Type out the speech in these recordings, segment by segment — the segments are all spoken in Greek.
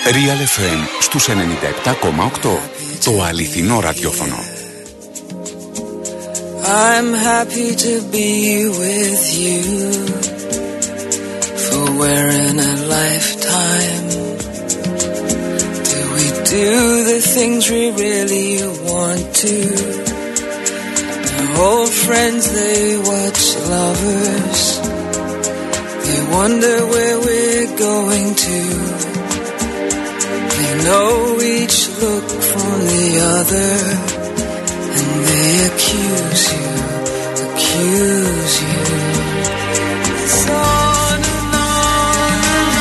Real FM στους 97,8. Το αληθινό ραδιόφωνο. I'm happy to be with you, for we're in a lifetime. Do we do the things we really want to? Old friends, they watch lovers. They wonder where we're going to. They know each look from the other, and they accuse you. It's on and on and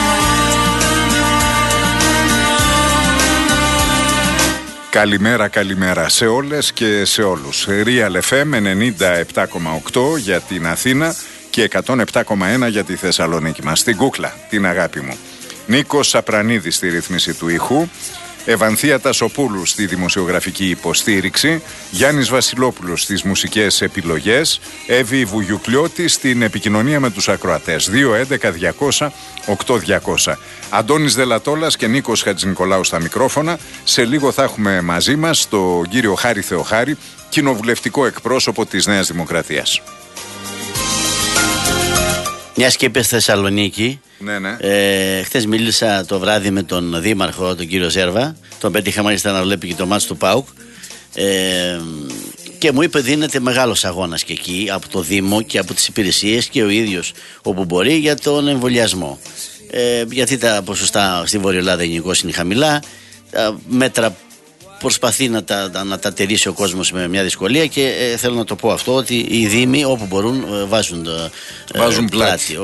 on. Καλημέρα σε όλες και σε όλους. Real FM 97,8 για την Αθήνα και 107,1 για τη Θεσσαλονίκη μας. Στην κούκλα, την αγάπη μου. Νίκος Σαπρανίδης στη ρύθμιση του ήχου, Ευανθία Τασοπούλου στη δημοσιογραφική υποστήριξη, Γιάννης Βασιλόπουλος στις μουσικές επιλογές, Εύη Βουγιουκλιώτη στην επικοινωνία με τους ακροατές. 211-200-8200. Αντώνης Δελατόλας και Νίκος Χατζηνικολάου στα μικρόφωνα. Σε λίγο θα έχουμε μαζί μας τον κύριο Χάρη Θεοχάρη, κοινοβουλευτικό εκπρόσωπο της Νέας Δημοκρατίας. Μιας και είπες Θεσσαλονίκη, ναι. Χθες μίλησα το βράδυ με τον Δήμαρχο, τον κύριο Ζέρβα. Τον πέτυχα μάλιστα να βλέπει και το μάτς του ΠΑΟΚ. Και μου είπε δίνεται μεγάλος αγώνας και εκεί από το Δήμο και από τις υπηρεσίες και ο ίδιος όπου μπορεί για τον εμβολιασμό. Γιατί τα ποσοστά στη Βόρεια Ελλάδα γενικώς είναι χαμηλά. Τα μέτρα προσπαθεί να τα τηρήσει ο κόσμος με μια δυσκολία και θέλω να το πω αυτό, ότι οι Δήμοι όπου μπορούν βάζουν πλάτη.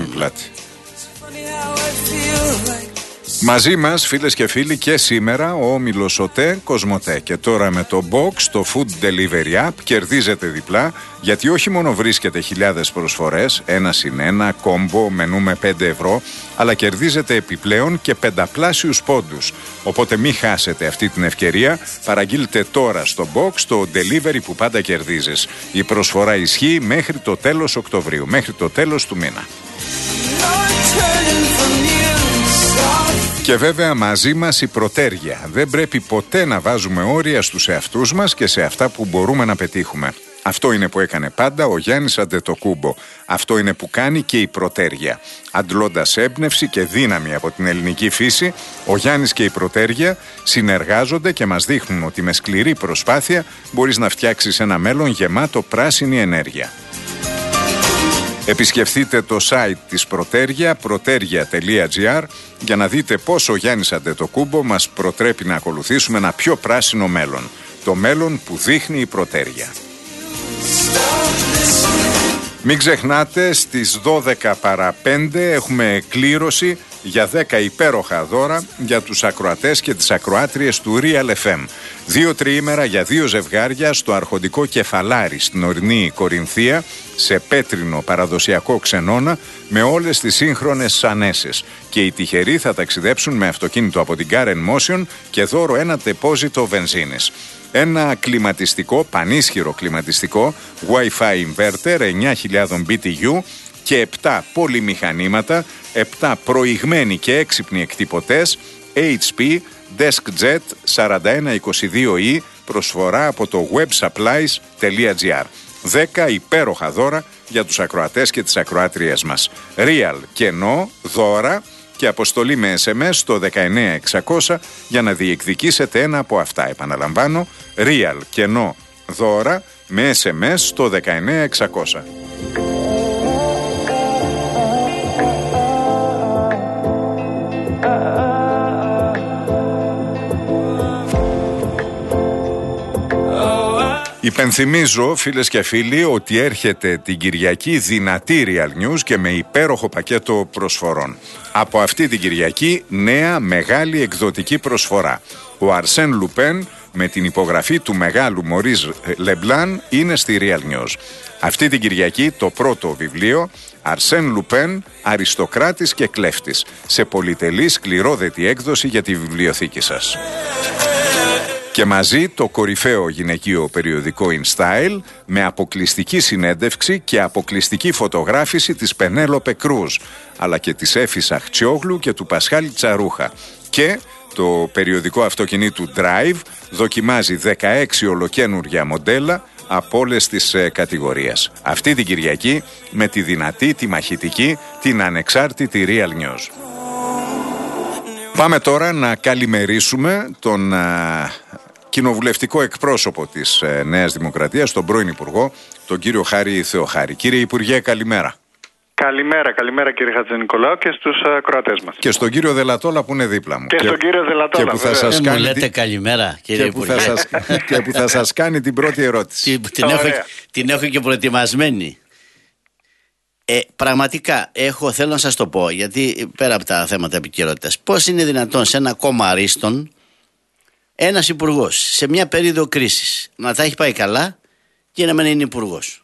Μαζί μας, φίλες και φίλοι, και σήμερα ο όμιλος ΟΤΕ Κοσμοτέ. Και τώρα με το Box, το Food Delivery App, κερδίζετε διπλά, γιατί όχι μόνο βρίσκετε χιλιάδες προσφορές, 1+1, κόμπο, μενού με 5 ευρώ, αλλά κερδίζετε επιπλέον και 5πλάσιους πόντους. Οπότε μην χάσετε αυτή την ευκαιρία, παραγγείλτε τώρα στο Box το delivery που πάντα κερδίζεις. Η προσφορά ισχύει μέχρι το τέλος Οκτωβρίου, μέχρι το τέλος του μήνα. Και βέβαια μαζί μας η προτέρια. Δεν πρέπει ποτέ να βάζουμε όρια στους εαυτούς μας και σε αυτά που μπορούμε να πετύχουμε. Αυτό είναι που έκανε πάντα ο Γιάννης Αντετοκούμπο. Αυτό είναι που κάνει και η προτέρια. Αντλώντας έμπνευση και δύναμη από την ελληνική φύση, ο Γιάννης και η προτέρια συνεργάζονται και μας δείχνουν ότι με σκληρή προσπάθεια μπορείς να φτιάξεις ένα μέλλον γεμάτο πράσινη ενέργεια. Επισκεφτείτε το site της Προτέρια, protergia.gr, για να δείτε πώς ο Γιάννης Αντετοκούμπο μας προτρέπει να ακολουθήσουμε ένα πιο πράσινο μέλλον. Το μέλλον που δείχνει η Προτέρια. Μην ξεχνάτε, στις 12 παρά 5 έχουμε κλήρωση για 10 υπέροχα δώρα για τους ακροατές και τις ακροάτριες του Real FM. 2 τριήμερα για 2 ζευγάρια στο αρχοντικό Κεφαλάρι στην ορεινή Κορινθία, σε πέτρινο παραδοσιακό ξενώνα με όλες τις σύγχρονες ανέσες. Και οι τυχεροί θα ταξιδέψουν με αυτοκίνητο από την Car Motion και δώρο ένα τεπόζιτο βενζίνης. Ένα κλιματιστικό, πανίσχυρο κλιματιστικό, Wi-Fi inverter 9.000 BTU και 7 πολυμηχανήματα, 7 προηγμένοι και έξυπνοι εκτυπωτές HP DeskJet 4122E, προσφορά από το websupplies.gr. 10 υπέροχα δώρα για τους ακροατές και τις ακροάτριές μας. Real κενό δώρα και αποστολή με SMS στο 19600 για να διεκδικήσετε ένα από αυτά. Επαναλαμβάνω, Real κενό δώρα με SMS στο 19600. Υπενθυμίζω, φίλες και φίλοι, ότι έρχεται την Κυριακή δυνατή Real News και με υπέροχο πακέτο προσφορών. Από αυτή την Κυριακή νέα μεγάλη εκδοτική προσφορά. Ο Αρσέν Λουπέν με την υπογραφή του μεγάλου Μωρίς Λεμπλάν είναι στη Real News. Αυτή την Κυριακή το πρώτο βιβλίο, Αρσέν Λουπέν, Αριστοκράτης και Κλέφτης, σε πολυτελή σκληρόδετη έκδοση για τη βιβλιοθήκη σας. Και μαζί το κορυφαίο γυναικείο περιοδικό InStyle με αποκλειστική συνέντευξη και αποκλειστική φωτογράφηση της Πενέλοπε Κρούζ, αλλά και της Έφης Αχτσιόγλου και του Πασχάλη Τσαρούχα. Και το περιοδικό αυτοκινήτου Drive δοκιμάζει 16 ολοκαίνουργια μοντέλα από όλες τις κατηγορίες. Αυτή την Κυριακή με τη δυνατή, τη μαχητική, την ανεξάρτητη Real News. Πάμε τώρα να καλημερίσουμε τον κοινοβουλευτικό εκπρόσωπο της Νέας Δημοκρατίας, τον πρώην Υπουργό, τον κύριο Χάρη Θεοχάρη. Κύριε Υπουργέ, καλημέρα. Καλημέρα κύριε Χατζηνικολάου και στους ακροατές μας. Και στον κύριο Δελατόλα που είναι δίπλα μου. Και στον κύριο Δελατόλα. Και που θα σας κάνει... μου λέτε καλημέρα κύριε Υπουργέ. Και που θα σας κάνει την πρώτη ερώτηση. Την έχω και προετοιμασμένη. Πραγματικά θέλω να σας το πω, γιατί πέρα από τα θέματα επικαιρότητας, πώς είναι δυνατόν σε ένα κόμμα αρίστων ένας υπουργός σε μια περίοδο κρίσης να τα έχει πάει καλά και να μην είναι υπουργός?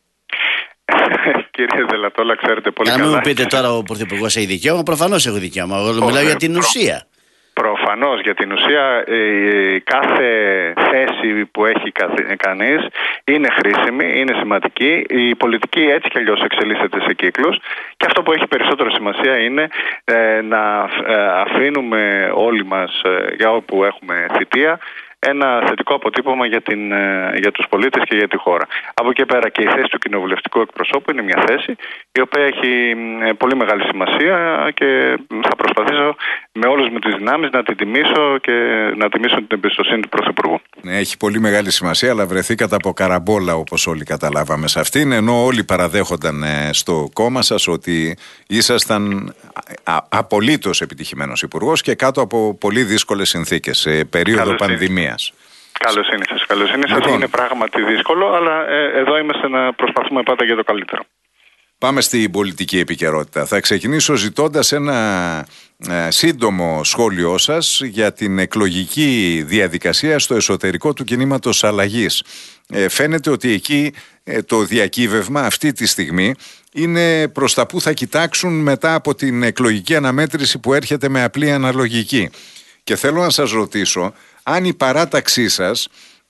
Κύριε Δελατόλα, ξέρετε πολύ καλά. Να μην μου πείτε τώρα ο πρωθυπουργός έχει δικαίωμα. Προφανώς έχω δικαίωμα. Εγώ μιλάω για την ουσία. Προφανώς για την ουσία κάθε θέση που έχει κανείς είναι χρήσιμη, είναι σημαντική. Η πολιτική έτσι κι αλλιώς εξελίσσεται σε κύκλους και αυτό που έχει περισσότερο σημασία είναι να αφήνουμε όλοι μας, για όπου έχουμε θητεία, ένα θετικό αποτύπωμα για τους πολίτες και για τη χώρα. Από εκεί πέρα και η θέση του κοινοβουλευτικού εκπροσώπου είναι μια θέση η οποία έχει πολύ μεγάλη σημασία και θα προσπαθήσω με όλες μου τις δυνάμεις να την τιμήσω και να τιμήσω την εμπιστοσύνη του Πρωθυπουργού. Ναι, έχει πολύ μεγάλη σημασία, αλλά βρεθήκατε από καραμπόλα όπως όλοι καταλάβαμε σε αυτήν, ενώ όλοι παραδέχονταν στο κόμμα σας ότι ήσασταν απολύτως επιτυχημένος υπουργός και κάτω από πολύ δύσκολες συνθήκες σε περίοδο πανδημίας. Καλώς ήρθατε. Είναι πράγματι δύσκολο, αλλά εδώ είμαστε να προσπαθούμε πάντα για το καλύτερο. Πάμε στην πολιτική επικαιρότητα. Θα ξεκινήσω ζητώντας ένα σύντομο σχόλιο σας για την εκλογική διαδικασία στο εσωτερικό του κινήματος αλλαγής. Φαίνεται ότι εκεί το διακύβευμα αυτή τη στιγμή είναι προς τα που θα κοιτάξουν μετά από την εκλογική αναμέτρηση που έρχεται με απλή αναλογική. Και θέλω να σας ρωτήσω αν η παράταξή σας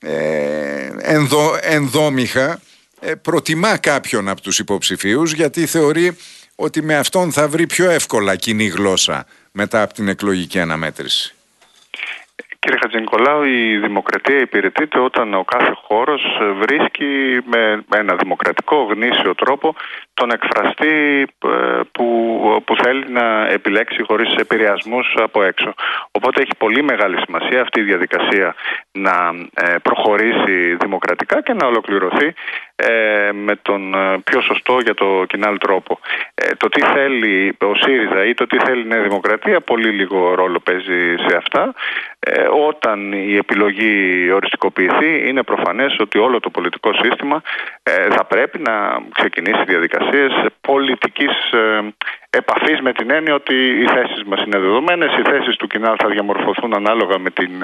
ενδόμηχα προτιμά κάποιον από τους υποψηφίους, γιατί θεωρεί ότι με αυτόν θα βρει πιο εύκολα κοινή γλώσσα μετά από την εκλογική αναμέτρηση. Κύριε Χατζηνικολάου, η δημοκρατία υπηρετείται όταν ο κάθε χώρος βρίσκει με ένα δημοκρατικό γνήσιο τρόπο τον εκφραστή που θέλει να επιλέξει χωρίς επηρεασμούς από έξω. Οπότε έχει πολύ μεγάλη σημασία αυτή η διαδικασία να προχωρήσει δημοκρατικά και να ολοκληρωθεί με τον πιο σωστό για το κοινάλ τρόπο. Το τι θέλει ο ΣΥΡΙΖΑ ή το τι θέλει η Νέα Δημοκρατία πολύ λίγο ρόλο παίζει σε αυτά. Όταν η επιλογή οριστικοποιηθεί, είναι προφανές ότι όλο το πολιτικό σύστημα θα πρέπει να ξεκινήσει διαδικασίες πολιτικής επαφής, με την έννοια ότι οι θέσεις μας είναι δεδομένες, οι θέσεις του κοινάλ θα διαμορφωθούν ανάλογα με την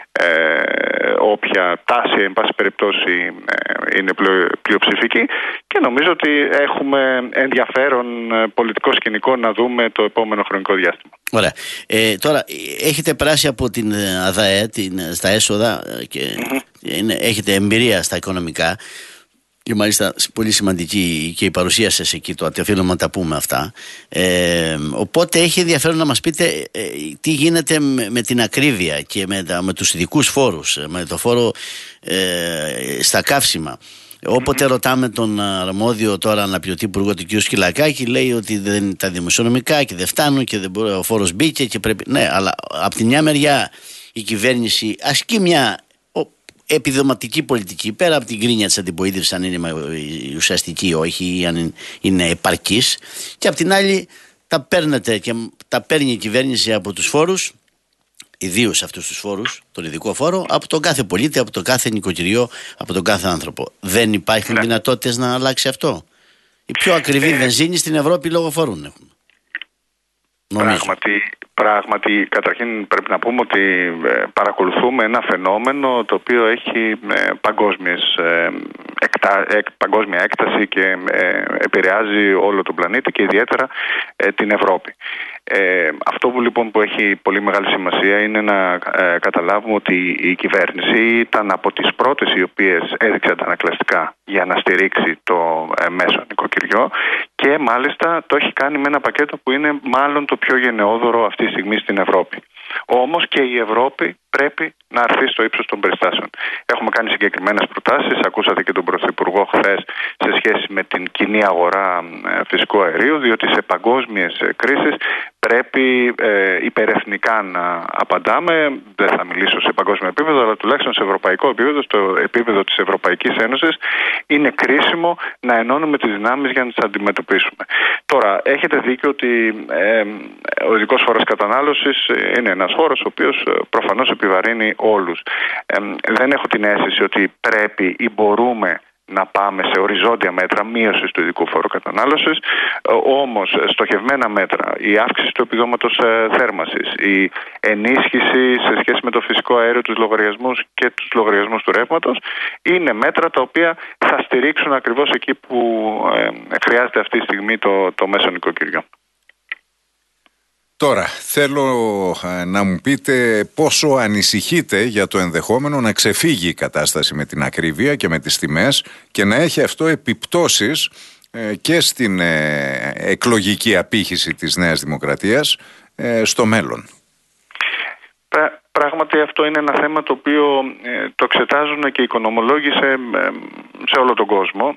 όποια τάση, εν πάση περιπτώσει, είναι πλειοψηφική, και νομίζω ότι έχουμε ενδιαφέρον πολιτικό σκηνικό να δούμε το επόμενο χρονικό διάστημα. Ωραία. Τώρα έχετε περάσει από την ΑΔΑΕ στα έσοδα και έχετε εμπειρία στα οικονομικά και μάλιστα πολύ σημαντική και η παρουσία σας εκεί, το οφείλουμε να τα πούμε αυτά. Οπότε έχει ενδιαφέρον να μας πείτε τι γίνεται με την ακρίβεια και με τους ειδικούς φόρους, με το φόρο στα καύσιμα. Όποτε ρωτάμε τον αρμόδιο τώρα αναπληρωτή υπουργό, του κ. Σκυλακάκη, λέει ότι δεν τα δημοσιονομικά και δεν φτάνουν και δεν μπορεί, ο φόρος μπήκε και πρέπει. Ναι, αλλά από τη μια μεριά η κυβέρνηση ασκεί μια επιδοματική πολιτική, πέρα από την κρίνια της αντιπολίτευσης, αν είναι ουσιαστική ή όχι, ή αν είναι επαρκής, και από την άλλη τα παίρνετε και τα παίρνει η κυβέρνηση από τους φόρους, ιδίως αυτούς τους φόρους, τον ειδικό φόρο, από τον κάθε πολίτη, από τον κάθε νοικοκυριό, από τον κάθε άνθρωπο. Δεν υπάρχουν δυνατότητες να αλλάξει αυτό? Η πιο ακριβή βενζίνη στην Ευρώπη λόγω φόρων έχουμε. Πράγματι, καταρχήν πρέπει να πούμε ότι παρακολουθούμε ένα φαινόμενο το οποίο έχει παγκόσμιες παγκόσμια έκταση και επηρεάζει όλο τον πλανήτη και ιδιαίτερα την Ευρώπη. Αυτό που έχει πολύ μεγάλη σημασία είναι να καταλάβουμε ότι η κυβέρνηση ήταν από τις πρώτες οι οποίες έδειξε αντανακλαστικά για να στηρίξει το μέσο νοικοκυριό και μάλιστα το έχει κάνει με ένα πακέτο που είναι μάλλον το πιο γενναιόδωρο αυτή τη στιγμή στην Ευρώπη. Όμως και η Ευρώπη πρέπει να έρθει στο ύψος των περιστάσεων. Έχουμε κάνει συγκεκριμένες προτάσεις, ακούσατε και τον Πρωθυπουργό χθες σε σχέση με την κοινή αγορά φυσικού αερίου, διότι σε παγκόσμιες κρίσεις πρέπει υπερεθνικά να απαντάμε. Δεν θα μιλήσω σε παγκόσμιο επίπεδο, αλλά τουλάχιστον σε ευρωπαϊκό επίπεδο, στο επίπεδο της Ευρωπαϊκής Ένωσης, είναι κρίσιμο να ενώνουμε τις δυνάμεις για να τις αντιμετωπίσουμε. Τώρα, έχετε δίκιο ότι ο ειδικός φόρος κατανάλωσης είναι ένας φόρος ο οποίος προφανώς επιβαρύνει όλους. Δεν έχω την αίσθηση ότι πρέπει ή μπορούμε να πάμε σε οριζόντια μέτρα μείωσης του ειδικού φόρου κατανάλωσης, όμως στοχευμένα μέτρα, η αύξηση του επιδόματος θέρμανσης, η ενίσχυση σε σχέση με το φυσικό αέριο, τους λογαριασμούς και τους λογαριασμούς του ρεύματος, είναι μέτρα τα οποία θα στηρίξουν ακριβώς εκεί που χρειάζεται αυτή τη στιγμή το μέσο νοικοκυριό. Τώρα, θέλω να μου πείτε πόσο ανησυχείτε για το ενδεχόμενο να ξεφύγει η κατάσταση με την ακρίβεια και με τις τιμές και να έχει αυτό επιπτώσεις και στην εκλογική απήχηση της Νέας Δημοκρατίας στο μέλλον. Πράγματι αυτό είναι ένα θέμα το οποίο το εξετάζουν και οι οικονομολόγοι σε όλο τον κόσμο.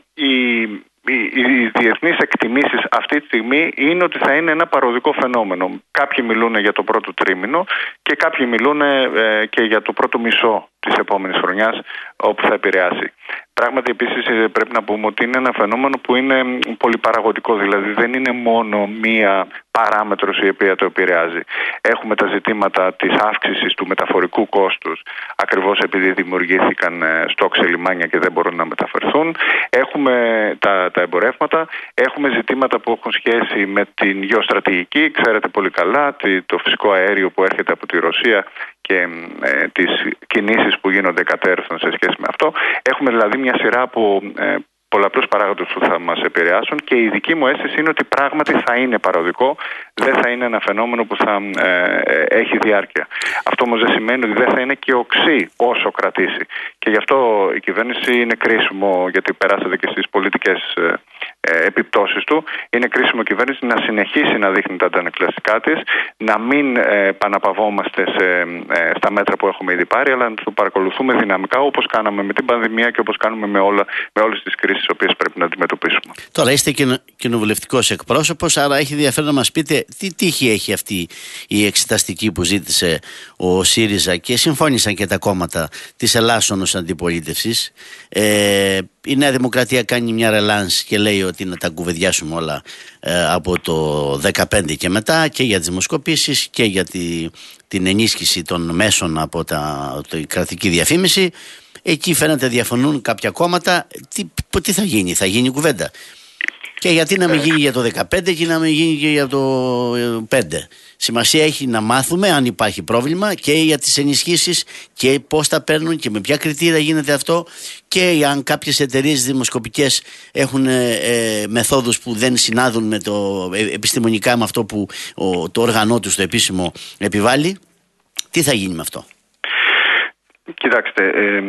Οι διεθνείς εκτιμήσεις αυτή τη στιγμή είναι ότι θα είναι ένα παροδικό φαινόμενο. Κάποιοι μιλούν για το πρώτο τρίμηνο και κάποιοι μιλούν και για το πρώτο μισό της επόμενης χρονιάς όπου θα επηρεάσει. Πράγματι επίσης πρέπει να πούμε ότι είναι ένα φαινόμενο που είναι πολυπαραγωγικό, δηλαδή δεν είναι μόνο μία παράμετρος η οποία το επηρεάζει. Έχουμε τα ζητήματα της αύξησης του μεταφορικού κόστους ακριβώς επειδή δημιουργήθηκαν στόκ σε λιμάνια και δεν μπορούν να μεταφερθούν. Έχουμε τα εμπορεύματα, έχουμε ζητήματα που έχουν σχέση με την γεωστρατηγική, ξέρετε πολύ καλά, το φυσικό αέριο που έρχεται από τη Ρωσία και τις κινήσεις που γίνονται κατέρθον σε σχέση με αυτό. Έχουμε δηλαδή μια σειρά από πολλαπλούς παράγοντες που θα μας επηρεάσουν και η δική μου αίσθηση είναι ότι πράγματι θα είναι παροδικό, δεν θα είναι ένα φαινόμενο που θα έχει διάρκεια. Αυτό όμως δεν σημαίνει ότι δεν θα είναι και οξύ όσο κρατήσει. Και γι' αυτό η κυβέρνηση είναι κρίσιμο, γιατί περάσατε και στις πολιτικές επιπτώσεις του, είναι κρίσιμο η κυβέρνηση να συνεχίσει να δείχνει τα αντανακλαστικά της, να μην παναπαυόμαστε στα μέτρα που έχουμε ήδη πάρει, αλλά να το παρακολουθούμε δυναμικά όπως κάναμε με την πανδημία και όπως κάνουμε με όλες τις κρίσεις τις οποίες πρέπει να αντιμετωπίσουμε. Τώρα είστε κοινοβουλευτικός εκπρόσωπος, άρα έχει ενδιαφέρον να μας πείτε τι τύχη έχει αυτή η εξεταστική που ζήτησε ο ΣΥΡΙΖΑ και συμφώνησαν και τα κόμματα της Ελλάσσονος αντιπολίτευσης. Η Νέα Δημοκρατία κάνει μια ρελάνς και λέει ότι να τα κουβεντιάσουμε όλα από το 2015 και μετά και για τις δημοσκοπήσεις και για την ενίσχυση των μέσων από την κρατική διαφήμιση. Εκεί φαίνεται διαφωνούν κάποια κόμματα. Τι θα γίνει, θα γίνει κουβέντα. Και γιατί να μην γίνει για το 2015 και να μην γίνει και για το 2005. Σημασία έχει να μάθουμε αν υπάρχει πρόβλημα και για τις ενισχύσεις και πώς τα παίρνουν και με ποια κριτήρια γίνεται αυτό και αν κάποιες εταιρείες δημοσκοπικές έχουν μεθόδους που δεν συνάδουν με το επιστημονικά με αυτό που το όργανό τους το επίσημο επιβάλλει. Τι θα γίνει με αυτό? Κοιτάξτε,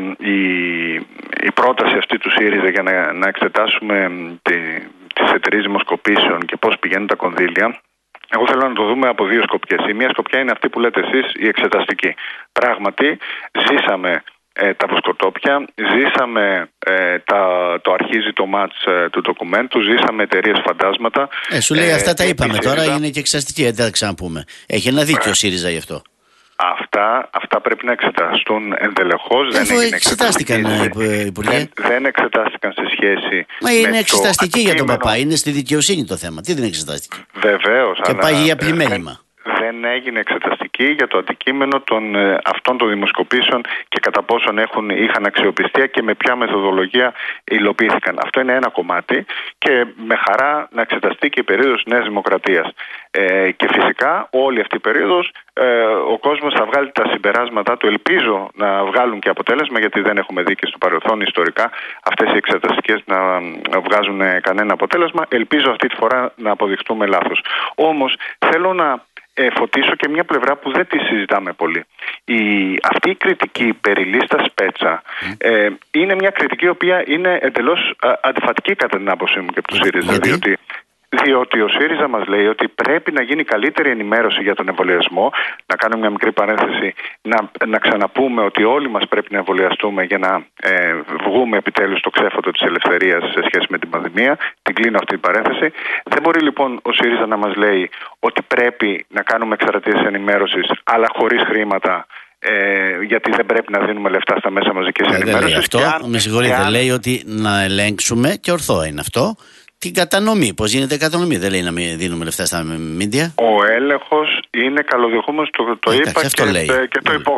η πρόταση αυτή του ΣΥΡΙΖΑ για να εξετάσουμε τις εταιρείες δημοσκοπήσεων και πώς πηγαίνουν τα κονδύλια, εγώ θέλω να το δούμε από δύο σκοπιές. Η μία σκοπιά είναι αυτή που λέτε εσείς, η εξεταστική. Πράγματι, ζήσαμε τα βοσκοτόπια, ζήσαμε το αρχίζει το μάτς του ντοκουμέντου, ζήσαμε εταιρείες φαντάσματα. Σου λέει αυτά τα είπαμε τώρα, είναι και εξεταστική, δεν θα ξαναπούμε. Έχει ένα δίκιο ο ΣΥΡΙΖΑ γι' αυτό. Αυτά πρέπει να εξεταστούν εντελεχώς. Δεν εξετάστηκαν, Υπουργέ. Δεν εξετάστηκαν σε σχέση. Μα είναι εξεταστική για τον Παπά. Είναι στη δικαιοσύνη το θέμα. Τι δεν εξετάστηκε? Βεβαίως. Και πάει για πλημέλημα. δεν έγινε εξεταστική για το αντικείμενο αυτών των δημοσκοπήσεων και κατά πόσον είχαν αξιοπιστία και με ποια μεθοδολογία υλοποιήθηκαν. Αυτό είναι ένα κομμάτι και με χαρά να εξεταστεί και η περίοδος Νέας Δημοκρατίας. Και φυσικά όλη αυτή η περίοδος ο κόσμος θα βγάλει τα συμπεράσματά του. Ελπίζω να βγάλουν και αποτέλεσμα, γιατί δεν έχουμε δει και στο παρελθόν ιστορικά αυτές οι εξεταστικές να βγάζουν κανένα αποτέλεσμα. Ελπίζω αυτή τη φορά να αποδειχτούμε λάθος. Όμως θέλω να φωτίσω και μια πλευρά που δεν τη συζητάμε πολύ. Αυτή η κριτική περί λίστας Πέτσα είναι μια κριτική η οποία είναι εντελώς αντιφατική κατά την άποψή μου και από του ΣΥΡΙΖΑ. Διότι ο ΣΥΡΙΖΑ μας λέει ότι πρέπει να γίνει καλύτερη ενημέρωση για τον εμβολιασμό. Να κάνω μια μικρή παρένθεση, να ξαναπούμε ότι όλοι μας πρέπει να εμβολιαστούμε για να βγούμε επιτέλους στο ξέφωτο της ελευθερίας σε σχέση με την πανδημία. Την κλείνω αυτή την παρένθεση. Δεν μπορεί λοιπόν ο ΣΥΡΙΖΑ να μας λέει ότι πρέπει να κάνουμε εκστρατείες ενημέρωσης, αλλά χωρίς χρήματα. Γιατί δεν πρέπει να δίνουμε λεφτά στα μέσα μαζικής ενημέρωσης. Δεν λέει αυτό, με συγχωρείτε, λέει ότι να ελέγξουμε, και ορθό είναι αυτό, την κατανομή. Πώς γίνεται η κατανομή? Δεν λέει να μην δίνουμε λεφτά στα μίντια. Ο έλεγχος είναι καλοδιοχούμενος, το είπα και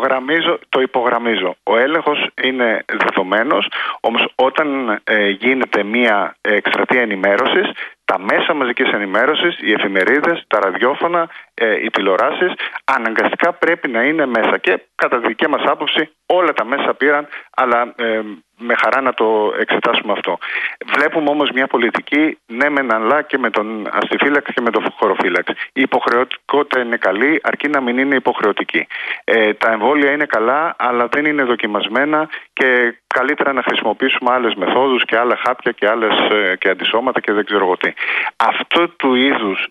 το υπογραμμίζω. Ο έλεγχος είναι δεδομένος, όμως όταν γίνεται μια εκστρατεία ενημέρωσης, τα μέσα μαζικής ενημέρωσης, οι εφημερίδες, τα ραδιόφωνα, οι τηλεοράσεις αναγκαστικά πρέπει να είναι μέσα. Και κατά τη δική μας άποψη όλα τα μέσα πήραν, αλλά με χαρά να το εξετάσουμε αυτό. Βλέπουμε όμως μια πολιτική, ναι μεν αλλά και με τον αστιφύλαξη και με τον χωροφύλαξη. Η υποχρεωτικότητα είναι καλή, αρκεί να μην είναι υποχρεωτική. Τα εμβόλια είναι καλά, αλλά δεν είναι δοκιμασμένα και καλύτερα να χρησιμοποιήσουμε άλλες μεθόδους και άλλα χάπια και αντισώματα και δεν ξέρω εγώ τι. Αυτό του είδους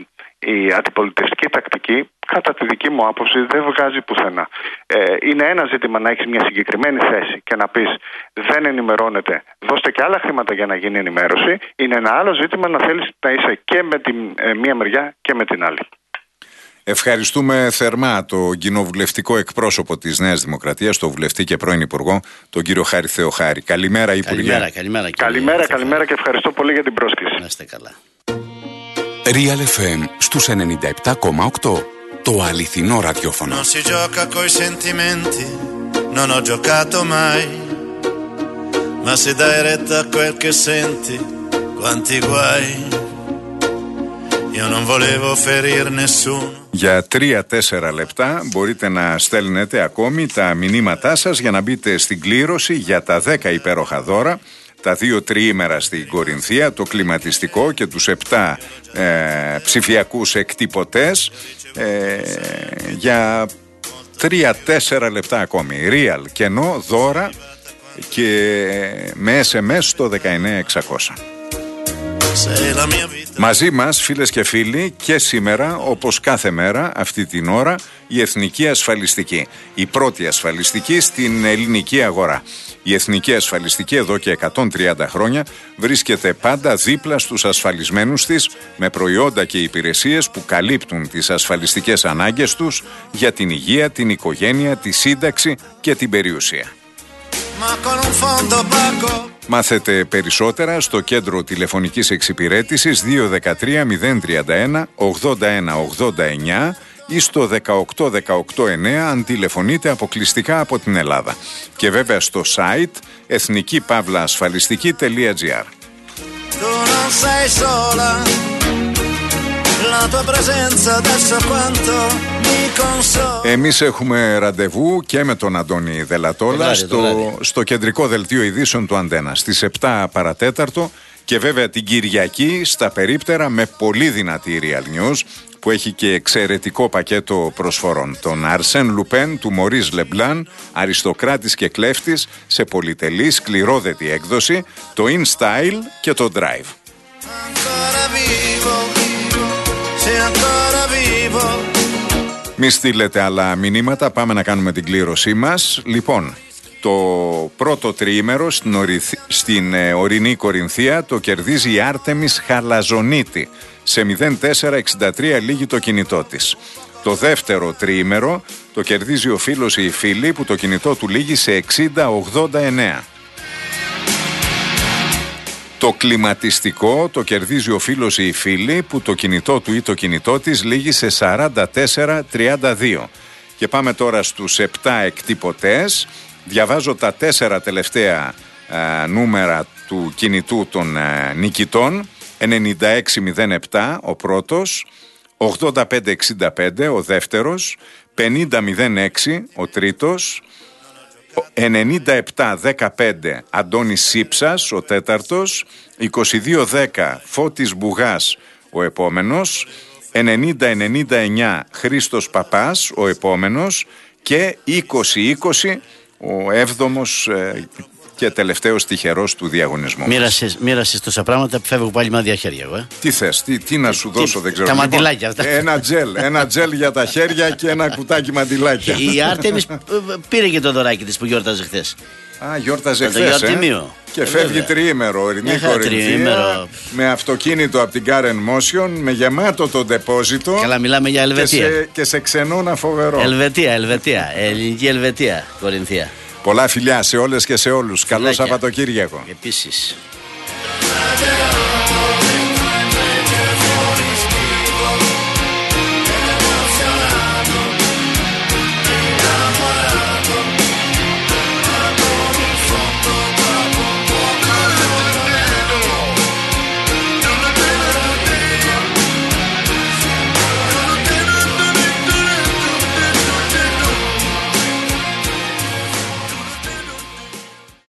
η αντιπολιτευτική τακτική, κατά τη δική μου άποψη, δεν βγάζει πουθενά. Είναι ένα ζήτημα να έχεις μια συγκεκριμένη θέση και να πεις δεν ενημερώνεται, δώστε και άλλα χρήματα για να γίνει ενημέρωση. Είναι ένα άλλο ζήτημα να θέλεις να είσαι και με τη μία μεριά και με την άλλη. Ευχαριστούμε θερμά τον κοινοβουλευτικό εκπρόσωπο της Νέας Δημοκρατίας, τον βουλευτή και πρώην Υπουργό, τον κύριο Χάρη Θεοχάρη. Καλημέρα, Υπουργέ. Καλημέρα και ευχαριστώ πολύ για την πρόσκληση. Να είστε καλά. Real FM στους 97,8. Το αληθινό ραδιόφωνο. Non si gioca coi sentimenti, non ho giocato mai. Ma se dai retta a quel che senti, quanti guai. Io non volevo ferir nessuno. Για 3-4 λεπτά μπορείτε να στέλνετε ακόμη τα μηνύματά σας για να μπείτε στην κλήρωση για τα 10 υπέροχα δώρα. Τα 2 τριήμερα στην Κορινθία, το κλιματιστικό και τους 7 ψηφιακούς εκτυπωτές για 3-4 λεπτά ακόμη. Real, κενό, δώρα και με SMS στο 19600. Μαζί μας, φίλες και φίλοι, και σήμερα, όπως κάθε μέρα, αυτή την ώρα, η Εθνική Ασφαλιστική. Η πρώτη ασφαλιστική στην ελληνική αγορά. Η Εθνική Ασφαλιστική εδώ και 130 χρόνια βρίσκεται πάντα δίπλα στους ασφαλισμένους της με προϊόντα και υπηρεσίες που καλύπτουν τις ασφαλιστικές ανάγκες τους για την υγεία, την οικογένεια, τη σύνταξη και την περιουσία. Μάθετε περισσότερα στο κέντρο τηλεφωνικής εξυπηρέτησης 213 031 81 89 ή στο 18189 αν τηλεφωνείτε αποκλειστικά από την Ελλάδα. Και βέβαια στο site ethnikipavlaasfalistiki.gr. Εμείς έχουμε ραντεβού και με τον Αντώνη Δελατόλα στο κεντρικό δελτίο ειδήσεων του Αντένα στις 7 παρατέταρτο και βέβαια την Κυριακή στα περίπτερα με πολύ δυνατή Real News που έχει και εξαιρετικό πακέτο προσφορών. Τον Αρσέν Λουπέν του Μωρίς Λεμπλάν, αριστοκράτης και κλέφτης σε πολυτελή σκληρόδετη έκδοση, το InStyle και το Drive. Μη στείλετε άλλα μηνύματα, πάμε να κάνουμε την κλήρωσή μας. Λοιπόν, το πρώτο τριήμερο στην ορεινή Κορινθία το κερδίζει η Άρτεμις Χαλαζονίτη. Σε 0463 λύγει το κινητό της. Το δεύτερο τριήμερο το κερδίζει ο φίλος ή η φίλη που το κινητό του λύγει σε 6089. Το κλιματιστικό το κερδίζει ο φίλος ή η φίλη που το κινητό του ή το κινητό της λήγει σε 4432. Και πάμε τώρα στους 7 εκτυπωτές. Διαβάζω τα 4 τελευταία νούμερα του κινητού των νικητών. 9607 ο πρώτος, 8565 ο δεύτερος, 5006 ο τρίτος, 9715 Αντώνης Σύψας ο τέταρτος, 2210 Φώτης Μπουγάς ο επόμενος, 9099 Χρήστος Παπάς ο επόμενος και 2020 ο έβδομος και τελευταίος τυχερός του διαγωνισμού. Μοίρασες τόσα πράγματα που φεύγω πάλι με άδεια χέρια εγώ. Τι θες, τι να σου δώσω, δεν ξέρω. Τα μαντιλάκια αυτά. Ένα τζέλ για τα χέρια και ένα κουτάκι μαντιλάκια. Η Άρτεμις πήρε και το δωράκι της που γιόρταζε χθες. Γιόρταζε χθες. Και φεύγει τριήμερο, ορεινή Κορινθία, με αυτοκίνητο από την Karen Motion, με γεμάτο το ντεπόζιτο. Καλά, μιλάμε για Ελβετία. Και σε ξενώνα φοβερό. Ελβετία, ελληνική Ελβετία, Κορινθία. Πολλά φιλιά σε όλες και σε όλους. Καλό Σαββατοκύριακο. Επίσης.